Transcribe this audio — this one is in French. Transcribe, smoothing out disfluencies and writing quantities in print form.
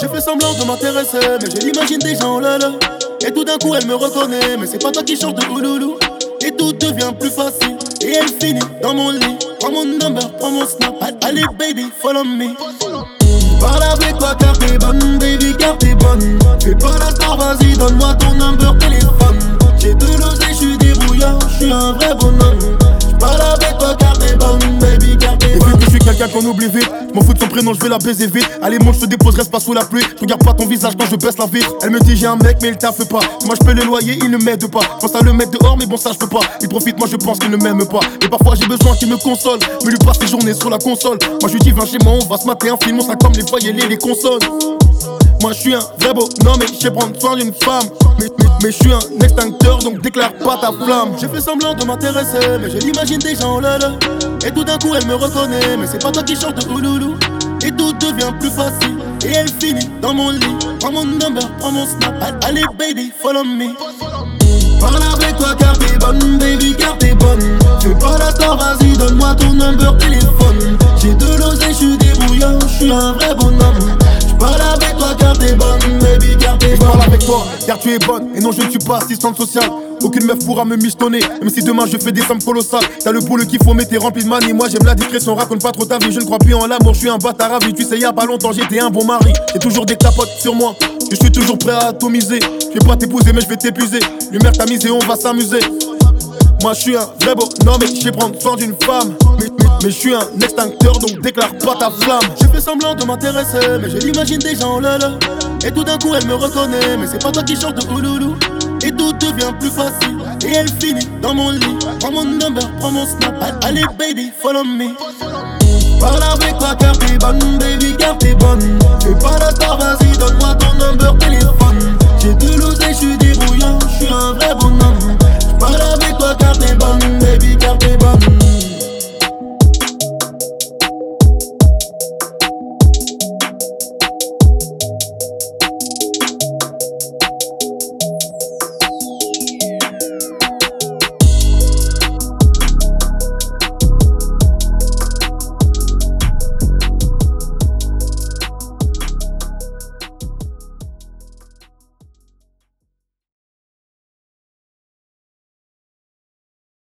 fais semblant de m'intéresser, mais je l'imagine déjà en lala. Et tout d'un coup elle me reconnaît, mais c'est pas toi qui chantes de ouloulou. Et tout devient plus facile, et elle finit dans mon lit. Prends mon number, prends mon snap. Allez baby, follow me. Parle avec toi car t'es bonne, baby car t'es bonne. Fais pas la star, vas-y donne-moi ton number téléphone. J'ai de l'oseille, j'suis débrouillard, j'suis un vrai bonhomme. J'parle avec toi car t'es bonne, baby car t'es bonne. Et vu que j'suis quelqu'un qu'on oublie vite, j'm'en fous de son prénom, j'vais la baiser vite. Allez monte, j'te dépose, reste pas sous la pluie. Regarde pas ton visage quand je baisse la vitre. Elle me dit j'ai un mec mais il taffe pas. Moi j'paie le loyer, il ne m'aide pas. Pense à le mettre dehors mais bon ça j'peux pas. Il profite, moi je pense qu'il ne m'aime pas. Et parfois j'ai besoin qu'il me console, mais lui passe ses journées sur la console. Moi je lui dis viens chez moi, on va se mater un film, on sera comme les voyelles et les consonnes. Moi je suis un vrai beau, non mais je sais prendre soin d'une femme. Mais je suis un extincteur donc déclare pas ta flamme. J'ai fait semblant de m'intéresser, mais je l'imagine déjà en lala. Et tout d'un coup elle me reconnaît, mais c'est pas toi qui chante de ouloulou. Et tout devient plus facile, et elle finit dans mon lit. Prends mon number, prends mon snap. Allez baby, follow me. Parle avec toi car t'es bonne, baby car t'es bonne. Fais pas la star, vas-y donne-moi ton number téléphone. J'ai de l'oseille, j'suis débrouillard, j'suis un vrai bonhomme. J'parle avec toi car t'es bonne, baby car t'es bonne. J'parle avec toi car tu es bonne, et non je ne suis pas assistante sociale. Aucune meuf pourra me michetonner, même si demain je fais des sommes colossales. T'as le boulot qu'il faut, mais t'es rempli de manie. Moi j'aime la discrétion, raconte pas trop ta vie. Je ne crois plus en l'amour, je suis un bâtard à vie. Tu sais y'a pas longtemps j'étais un bon mari. J'ai toujours des capotes sur moi, je suis toujours prêt à atomiser. Je vais pas t'épouser mais je vais t'épuiser. Lumière tamisée, on va s'amuser. Moi je suis un vrai beau, non mais je sais prendre soin d'une femme. Mais je suis un extincteur donc déclare pas ta flamme. J'ai fait semblant de m'intéresser, mais je l'imagine déjà en lala. Et tout d'un coup elle me reconnaît, mais c'est pas toi qui chante de ouloulou. Et tout devient plus facile, et elle finit dans mon lit. Prends mon number, prends mon snap. Allez baby, follow me. Parle avec toi car t'es bonne, baby car t'es bonne. Fais pas